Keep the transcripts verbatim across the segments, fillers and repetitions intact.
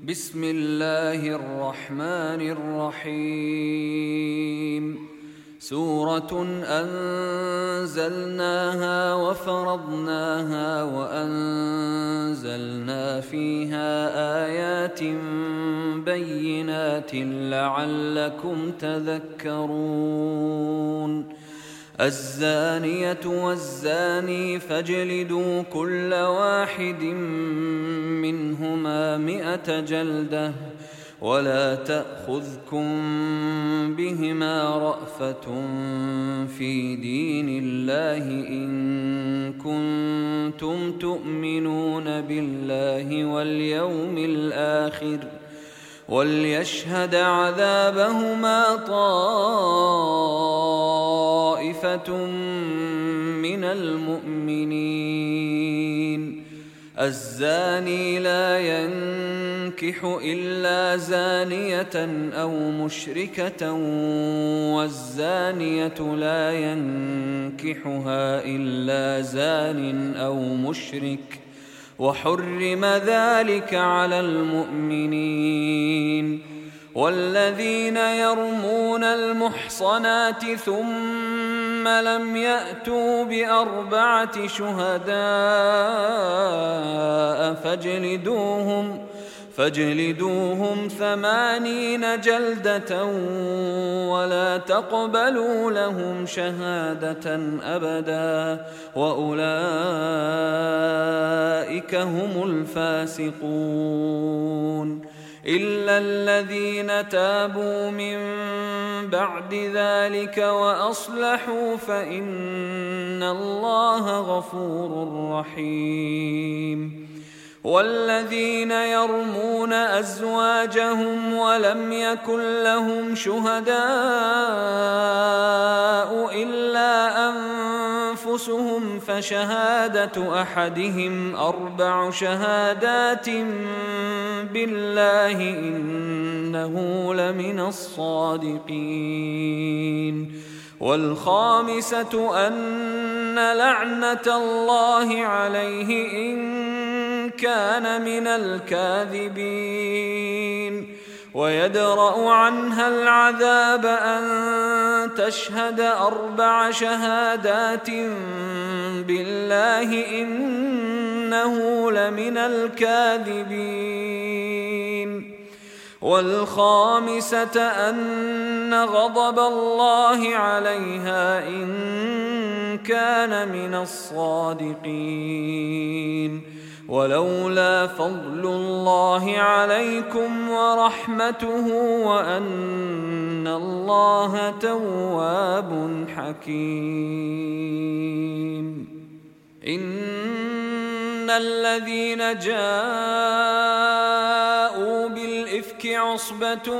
بسم الله الرحمن الرحيم. سورة أنزلناها وفرضناها وأنزلنا فيها آيات بينات لعلكم تذكرون. الزانية والزاني فاجلدوا كل واحد منهما مئة جلدة ولا تأخذكم بهما رأفة في دين الله إن كنتم تؤمنون بالله واليوم الآخر وليشهد عذابهما طائفة من المؤمنين. الزاني لا ينكح إلا زانية أو مشركة والزانية لا ينكحها إلا زان أو مشرك وحرم ذلك على المؤمنين. والذين يرمون المحصنات ثم لم يأتوا بأربعة شهداء فاجلدوهم فاجلدوهم ثمانين جلدة ولا تقبلوا لهم شهادة أبدا وأولئك هم الفاسقون. إلا الذين تابوا من بعد ذلك وأصلحوا فإن الله غفور رحيم. والذين يرمون أزواجهم ولم يكن لهم شهداء إلا أنفسهم فشهادة أحدهم أربع شهادات بالله إنه لمن الصادقين. والخامسة أن لعنة الله عليه إن كان من الكاذبين. ويدرأ عنها العذاب أن تشهد أربع شهادات بالله إنه لمن الكاذبين. والخامسة أن غضب الله عليها إن كان من الصادقين. ولولا فضل الله عليكم ورحمته وأن الله تواب حكيم. إن الذين جاءوا بالإفك عصبة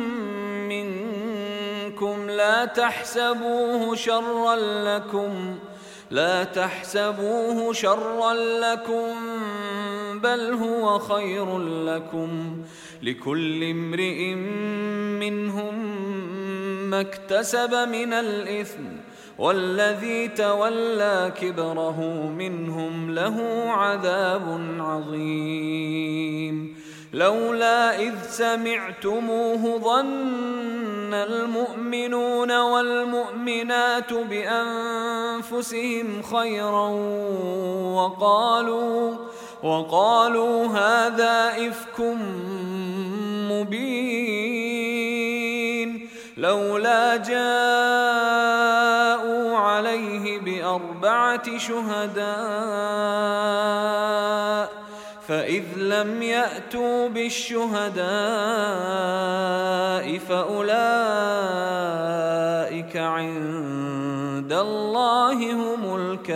منكم لا تحسبوه شرا لكم لا تحسبوه شرا لكم بل هو خير لكم. لكل امرئ منهم ما اكتسب من الإثم والذي تولى كبره منهم له عذاب عظيم. لولا إذ سمعتموه ظن المؤمنون والمؤمنات بأنفسهم خيرا وقالوا وقالوا هذا إفك مبين. لولا جاءوا عليه بأربعة شهداء فإذ لم يأتوا بالشهداء فأولئك عند الله هم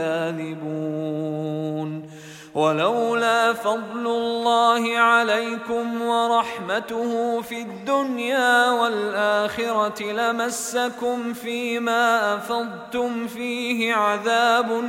الكاذبون. ولولا فضل الله عليكم ورحمته في الدنيا والآخرة لمسكم فيما أفضتم فيه عذاب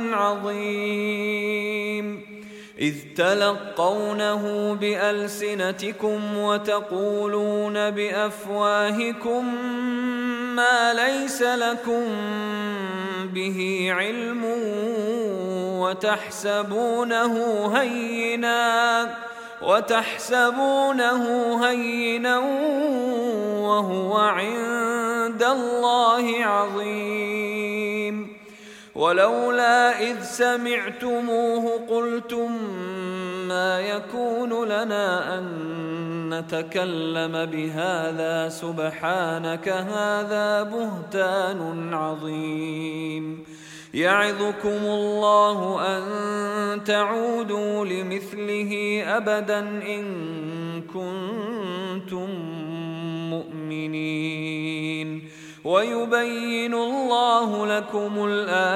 عظيم. إذ تلقونه بألسنتكم وتقولون بأفواهكم ما ليس لكم به علم وتحسبونه هينا وتحسبونه هينا وهو عند الله عظيم ولولا إذ سمعتموه قلتم ما يكون لنا أن نتكلم بهذا سبحانك هذا بهتان عظيم يعظكم الله أن تعودوا لمثله أبدا إن كنتم مؤمنين ويبين الله لكم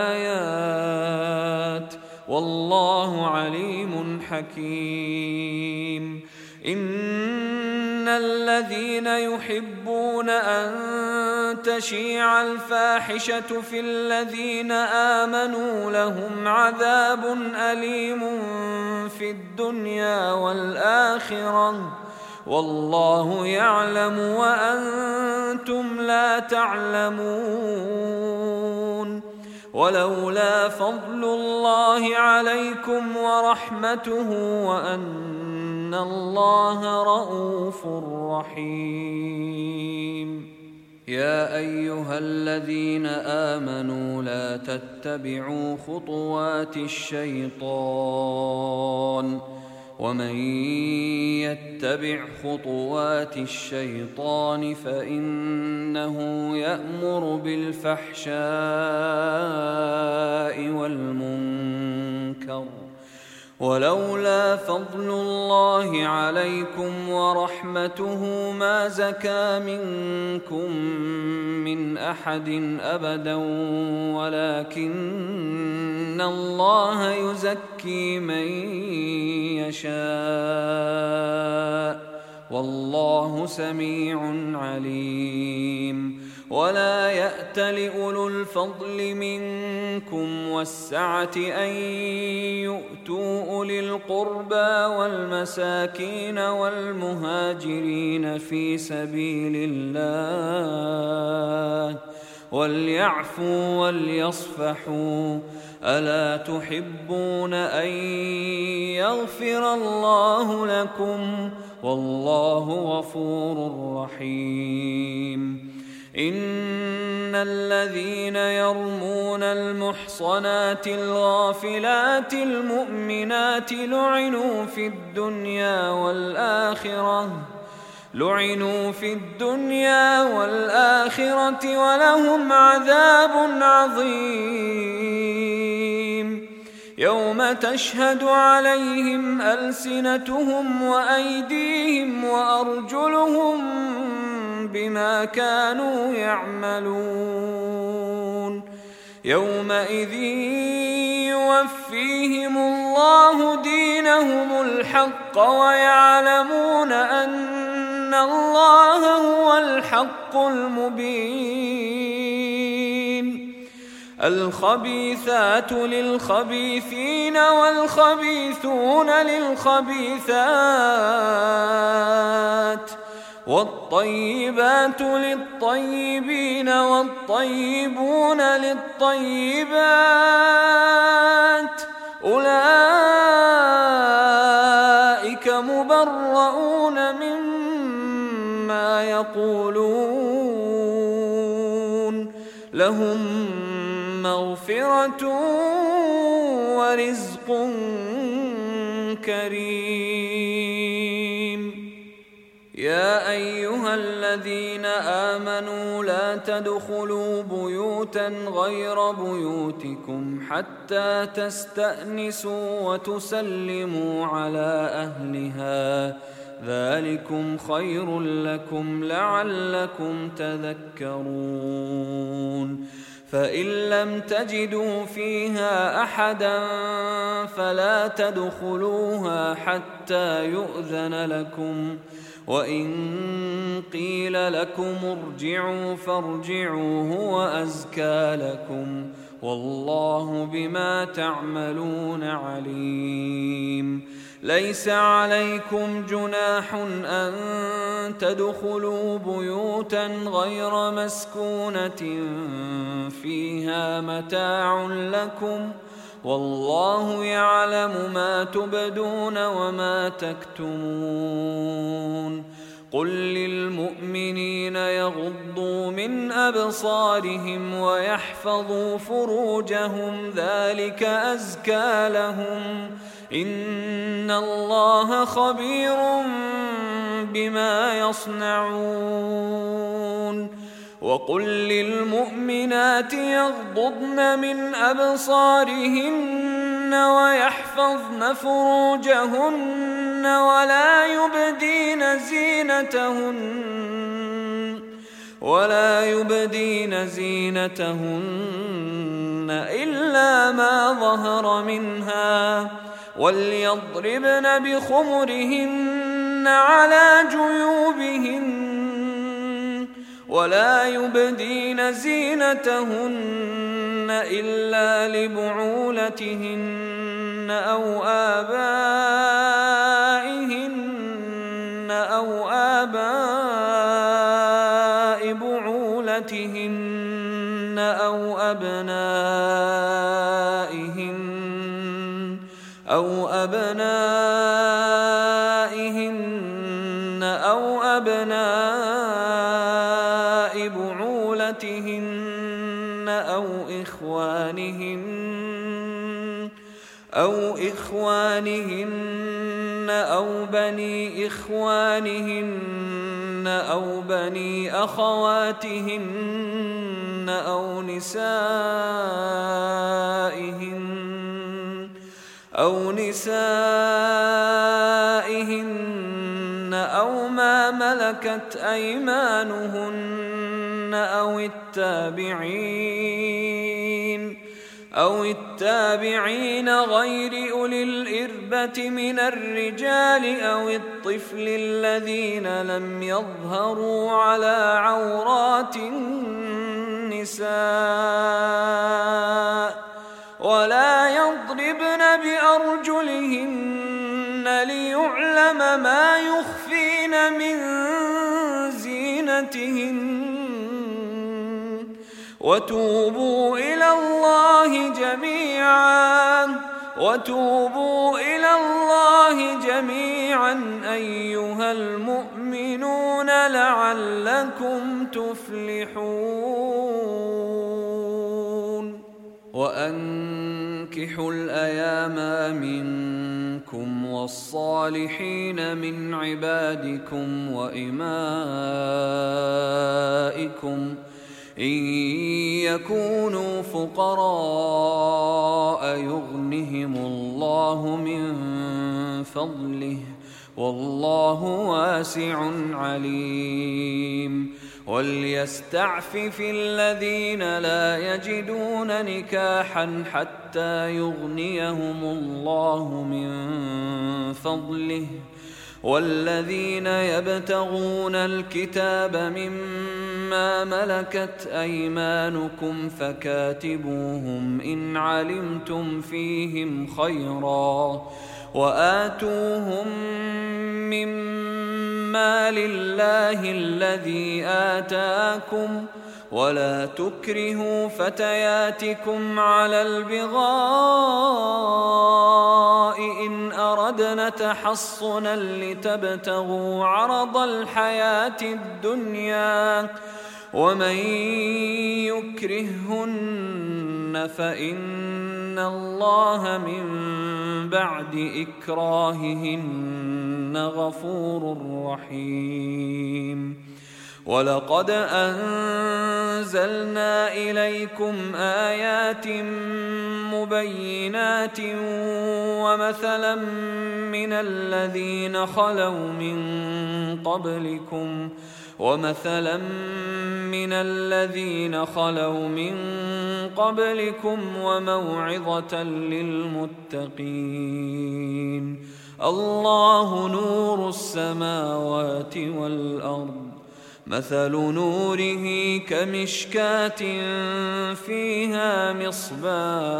الآيات والله عليم حكيم إن الذين يحبون أن تشيع الفاحشة في الذين آمنوا لهم عذاب أليم في الدنيا والآخرة والله يعلم وأنتم لا تعلمون ولولا فضل الله عليكم ورحمته وأن الله رءوف رحيم يا أيها الذين آمنوا لا تتبعوا خطوات الشيطان ومن يتبع خطوات الشيطان فإنه يأمر بالفحشاء والمنكر ولولا فضل الله عليكم ورحمته ما زكى منكم من أحد أبدا ولكن الله يزكي من يشاء والله سميع عليم ولا يأت لأولو الفضل منكم والسعة أن يؤتوا أولي القربى والمساكين والمهاجرين في سبيل الله وليعفوا وليصفحوا ألا تحبون أن يغفر الله لكم والله غفور رحيم إن الذين يرمون المحصنات الغافلات المؤمنات لعنوا في الدنيا والآخرة لعنوا في الدنيا والآخرة ولهم عذاب عظيم يوم تشهد عليهم ألسنتهم وأيديهم وأرجلهم بما كانوا يعملون يومئذ يوفيهم الله دينهم الحق ويعلمون أن الله هو الحق المبين الخبيثات للخبيثين والخبيثون للخبيثات والطيبات للطيبين والطيبون للطيبات أولئك مبرؤون مما يقولون لهم مغفرة ورزق كريم يا أيها الذين آمنوا لا تدخلوا بيوتا غير بيوتكم حتى تستأنسوا وتسلموا على أهلها ذلكم خير لكم لعلكم تذكرون فإن لم تجدوا فيها أحدا فلا تدخلوها حتى يؤذن لكم وإن قيل لكم ارجعوا فارجعوا هو أزكى لكم والله بما تعملون عليم ليس عليكم جناح أن تدخلوا بيوتا غير مسكونة فيها متاع لكم والله يعلم ما تبدون وما تكتمون قل للمؤمنين يغضوا من أبصارهم ويحفظوا فروجهم ذلك أزكى لهم إن الله خبير بما يصنعون وقل للمؤمنات يغضضن من أبصارهن ويحفظن فروجهن ولا يبدين زينتهن ولا يبدين زينتهن إلا ما ظهر منها وليضربن بخمرهن على جيوبهن ولا يبدين زينتهن إلا لبعولتهن أو آبائهن أو آباء بعولتهن أو أبنائهن أو أبنائهن أو أبناء بعولتهن أو إخوانهن أو إخوانهن أو بني إخوانهن أو بني أخواتهن أو نسائهن أو نسائهن أو ما ملكت أيمانهن أو التابعين أو التابعين غير أولي الإربة من الرجال أو الطفل الذين لم يظهروا على عورات النساء ولا يضربن بأرجلهن ليعلم ما يخفين من زينتهن وتوبوا إلى الله جميعا وتوبوا إلى الله جميعا أيها المؤمنون لعلكم تفلحون وأنكحوا الأيام منكم والصالحين من عبادكم وإمائكم إن يكونوا فقراء يغنهم الله من فضله والله واسع عليم وليستعفف الذين لا يجدون نكاحا حتى يغنيهم الله من فضله والذين يبتغون الكتاب مما ملكت أيمانكم فكاتبوهم إن علمتم فيهم خيرا وآتوهم مما لله الذي آتاكم ولا تكرهوا فتياتكم على البغاء إن أردنا تحصنا لتبتغوا عرض الحياة الدنيا ومن يكرههن فإن الله من بعد إكراههن غفور رحيم ولقد أنزلنا إليكم آيات مبينات ومثلا من الذين خلوا من قبلكم ومثلا من الذين خلوا من قبلكم وموعظة للمتقين الله نور السماوات والأرض مثل نوره كمشكاة فيها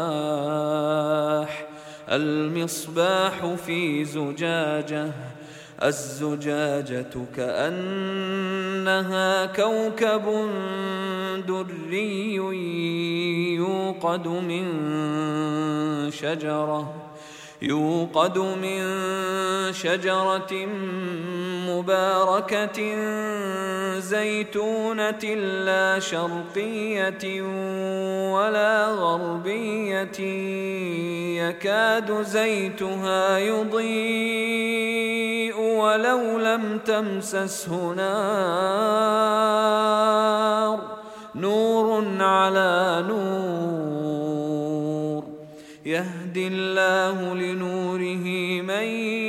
مصباح المصباح في زجاجة الزجاجة كأنها كوكب دري يوقد من شجرة يوقد من شجرة مباركة زيتونة لا شرقية ولا غربية يكاد زيتها يضيء ولو لم تمسسه نار نور على نور يهدي الله لنوره من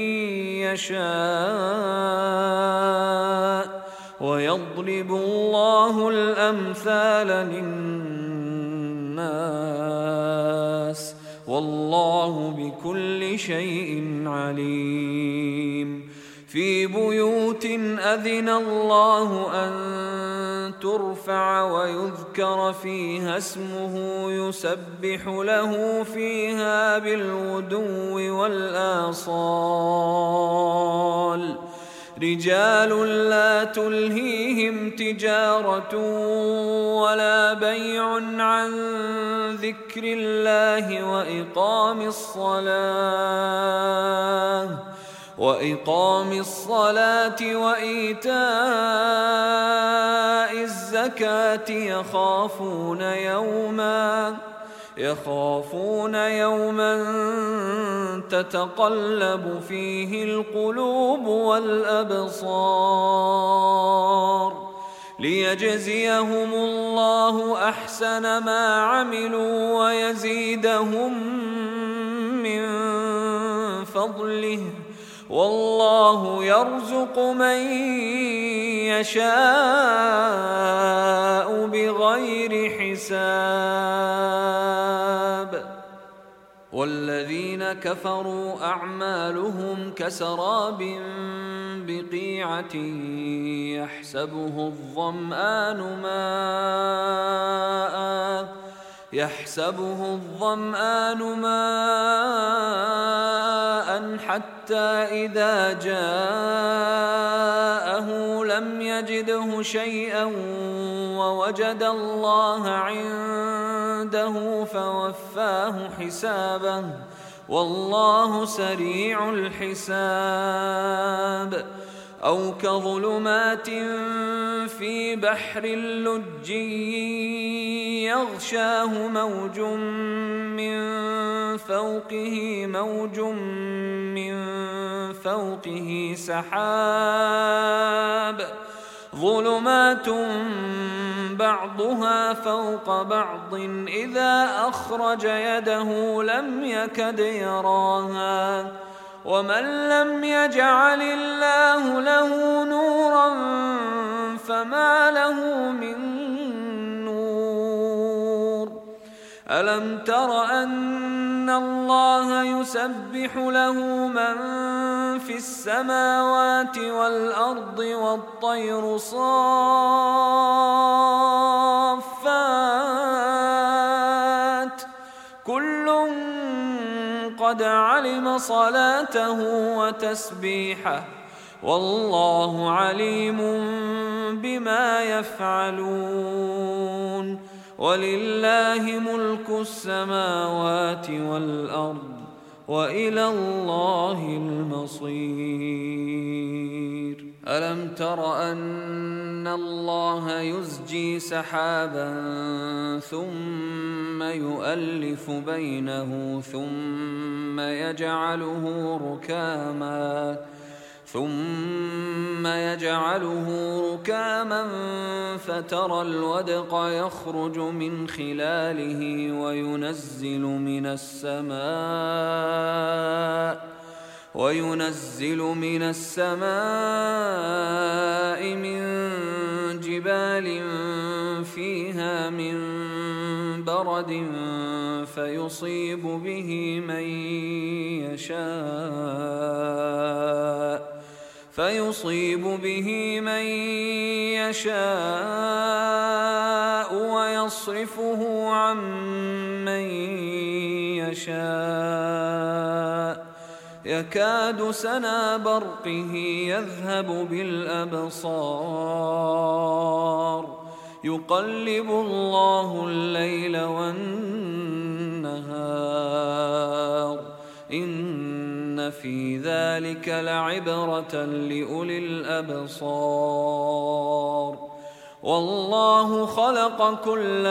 يشاء ويضرب الله الأمثال للناس والله بكل شيء عليم. في بيوت أذن الله أن ترفع ويذكر فيها اسمه يسبح له فيها بالغدو والآصال رجال لا تلهيهم تجارة ولا بيع عن ذكر الله وإقام الصلاة وإقام الصلاة وإيتاء الزكاة يخافون يوما يخافون يوما تتقلب فيه القلوب والأبصار ليجزيهم الله أحسن ما عملوا ويزيدهم من فضله والله يرزق من يشاء بغير حساب. والذين كفروا أعمالهم كسراب بقيعة يحسبه الظمآن ماءً يحسبه الظمآن ماءً حتى إذا جاءه لم يجده شيئا ووجد الله عنده فوفاه حسابه والله سريع الحساب. أو كظلمات في بحر لجي يغشاه موج من فوقه موج من فوقه سحاب ظلمات بعضها فوق بعض إذا أخرج يده لم يكد يراها ومن لم يجعل الله له نورا فما له من نور. ألم تر أن الله يسبح له من في السماوات والأرض والطير صافات كل قد علم صلاته وتسبيحه والله عليم بما يفعلون. ولله ملك السماوات والأرض وإلى الله المصير. ألم تر أن الله يزجي سحابا ثم يؤلف بينه ثم يجعله ركاما ثم يجعله ركاما فترى الودق يخرج من خلاله وينزل من السماء وينزل من السماء من جبال فيها من برد فيصيب به من يشاء فيصيب به من يشاء ويصرفه عن من يشاء يكاد سنا برقه يذهب بالأبصار يقلب الله الليل والنهار إن في ذلك لعبرة لأولي الأبصار والله خلق كل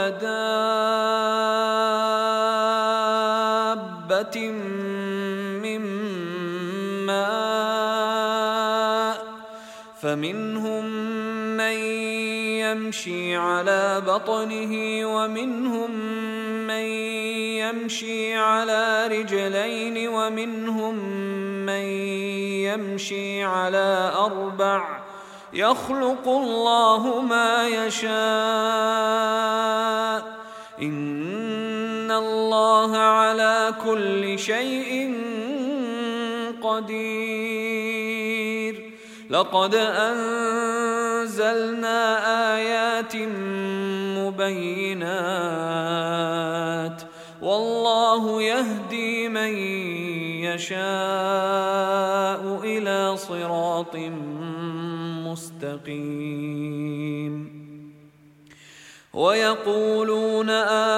دابة من ماء فمنهم من يمشي على بطنه ومنهم من يمشي على رجلين ومنهم من يمشي على أربع يخلق الله ما يشاء إن الله على كل شيء قدير لقد أنزلنا آيات مبينات والله يهدي من يشاء إلى صراط مستقيم ويقولون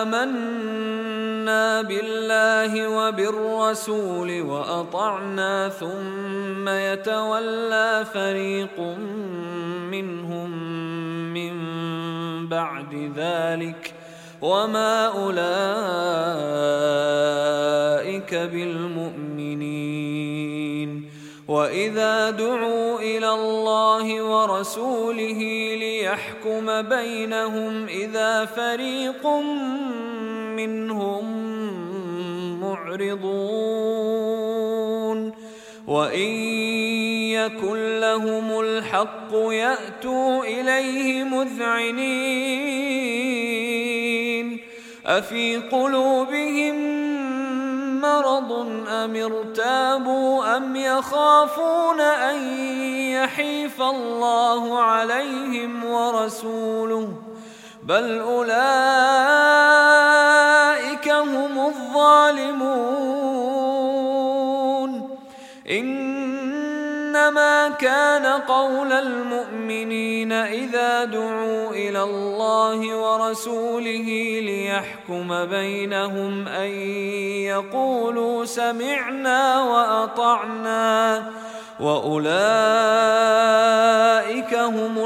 آمنا بالله وبالرسول وأطعنا ثم يتولى فريق منهم من بعد ذلك وما أولئك بالمؤمنين وإذا دعوا إلى الله ورسوله ليحكم بينهم إذا فريق منهم معرضون وإن يكن لهم الحق يأتوا إليه مذعنين أفي قلوبهم مرض أم ارتابوا أم يخافون أن يحيف الله عليهم ورسوله بل أولئك هم الظالمون إنما كان قول المؤمنين إذا دعوا إلى الله ورسوله ليحكم بينهم أن يقولوا سمعنا وأطعنا وأولئك هم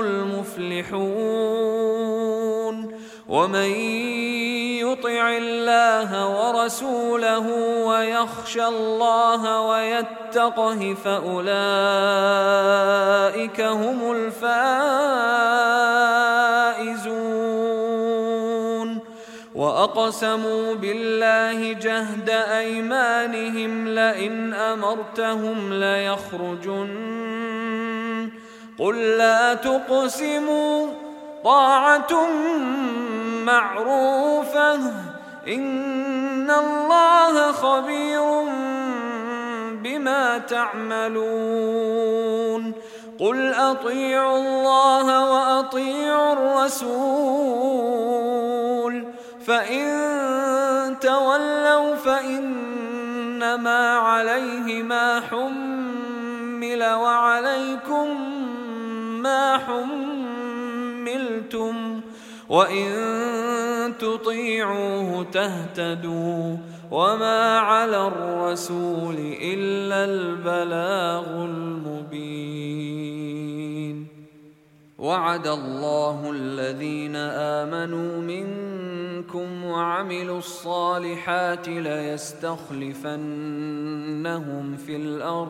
المفلحون ومن يطع الله ورسوله ويخشى الله ويتقه فأولئك هم الفائزون وأقسموا بالله جهد أيمانهم لئن أمرتهم ليخرجن قل لا تقسموا طاعة معروفة إن الله خبير بما تعملون قل أطيعوا الله وأطيعوا الرسول فإن تولوا فإنما عليه ما حمل وعليكم ما حملتم وإن تطيعوه تهتدوا وما على الرسول إلا البلاغ المبين وعد الله الذين آمنوا منكم وعملوا الصالحات ليستخلفنهم في الأرض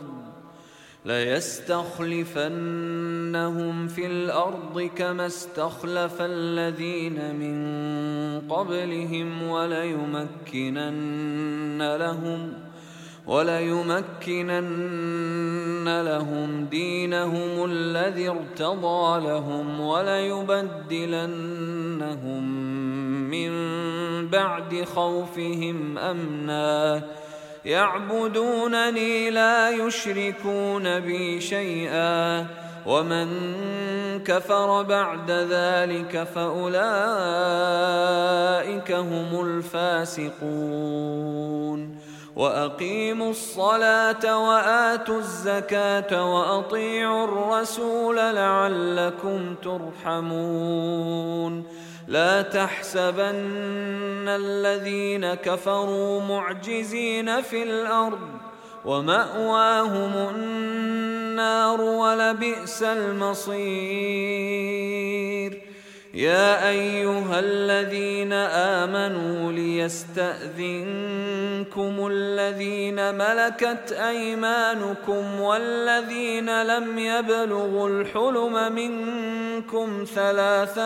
ليستخلفنهم في الأرض كما استخلف الذين من قبلهم وليمكنن لهم وليمكنن لهم دينهم الذي ارتضى لهم وليبدلنهم من بعد خوفهم أمنا يعبدونني لا يشركون بي شيئا ومن كفر بعد ذلك فأولئك هم الفاسقون وأقيموا الصلاة وآتوا الزكاة وأطيعوا الرسول لعلكم ترحمون لا تحسبن الذين كفروا معجزين في الأرض ومأواهم النار ولبئس المصير يا أيها الذين آمنوا ليستأذنكم الذين ملكت أيمانكم والذين لم يبلغوا الحلم منكم ثلاث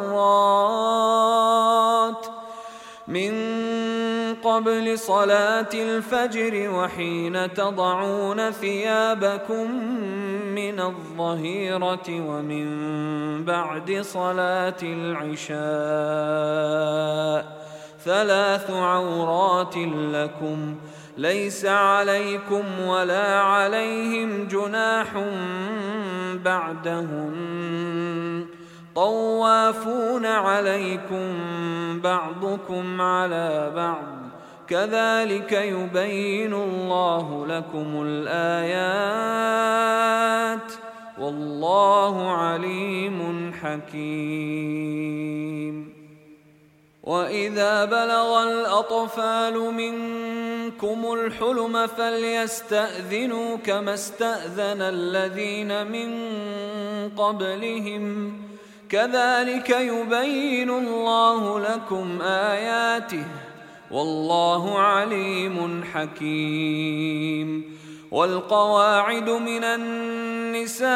مرات من قبل صلاة الفجر وحين تضعون ثيابكم من الظهيرة ومن بعد صلاة العشاء ثلاث عورات لكم ليس عليكم ولا عليهم جناح بعدهن طوافون عليكم بعضكم على بعض كذلك يبين الله لكم الآيات والله عليم حكيم وإذا بلغ الأطفال منكم الحلم فليستأذنوا كما استأذن الذين من قبلهم كذلك يبين الله لكم آياته والله عليم حكيم والقواعد من النساء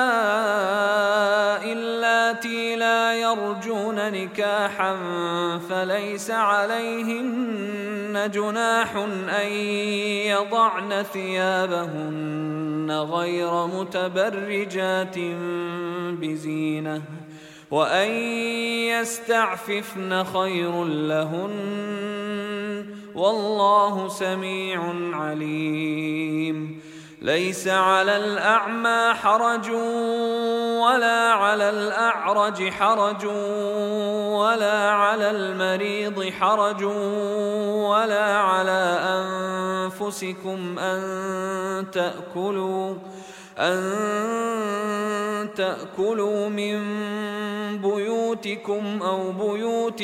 اللاتي لا يرجون نكاحا فليس عليهن جناح أن يضعن ثيابهن غير متبرجات بزينة وأن يستعففن خير لهن والله سميع عليم ليس على الأعمى حرج ولا على الأعرج حرج ولا على المريض حرج ولا على أنفسكم أن تأكلوا أن تأكلوا من بيوتكم أو بيوت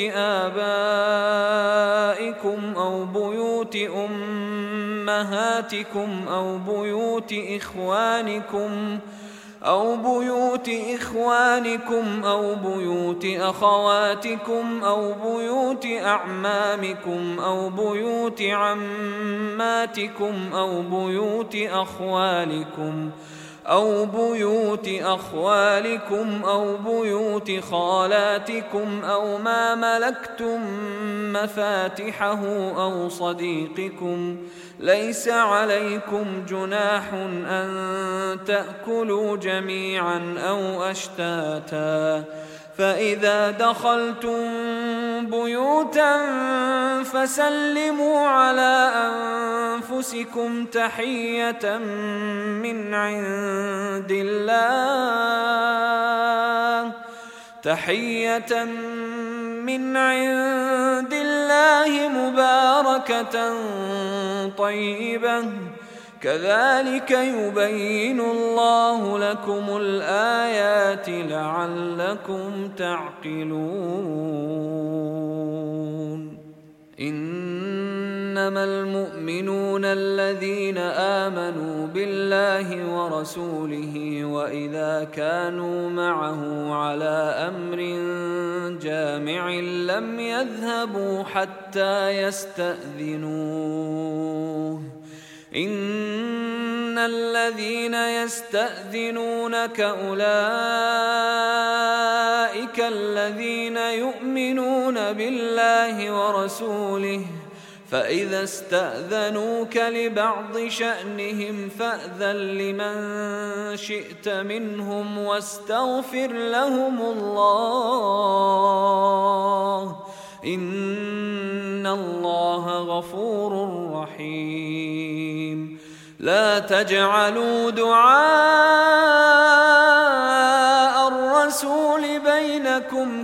آبائكم أو بيوت أمهاتكم أو بيوت إخوانكم أو بيوت إخوانكم أو بيوت أخواتكم أو بيوت أعمامكم أو بيوت عماتكم أو بيوت أخوالكم أو بيوت أخوالكم أو بيوت خالاتكم أو ما ملكتم مفاتحه أو صديقكم ليس عليكم جناح أن تأكلوا جميعا أو أشتاتا فإذا دخلتم بيوتا فسلموا على أنفسكم تحية من عند الله تحية من عند الله مباركة طيبة كذلك يبين الله لكم الآيات لعلكم تعقلون إنما المؤمنون الذين آمنوا بالله ورسوله وإذا كانوا معه على أمر جامع لم يذهبوا حتى يستأذنوه إن الذين يستأذنونك أولئك الذين يؤمنون بالله ورسوله فإذا استأذنوك لبعض شأنهم فأذن لمن شئت منهم واستغفر لهم الله إن الله غفور رحيم لا تجعلوا دعاء الرسول بينكم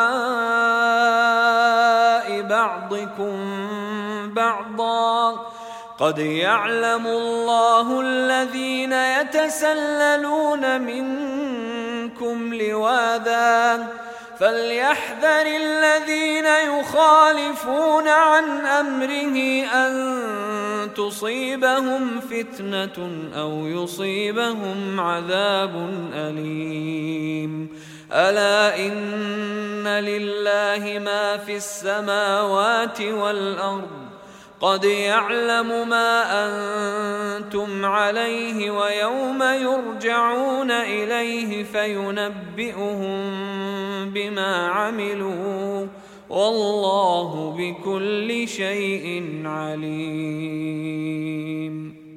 كدعاء بعضكم بعضا قد يعلم الله الذين يتسللون منكم لواذا فليحذر الذين يخالفون عن أمره أن تصيبهم فتنة أو يصيبهم عذاب أليم. ألا إن لله ما في السماوات والأرض قد يعلم ما أنتم عليه ويوم يرجعون إليه فينبئهم بما عملوا والله بكل شيء عليم.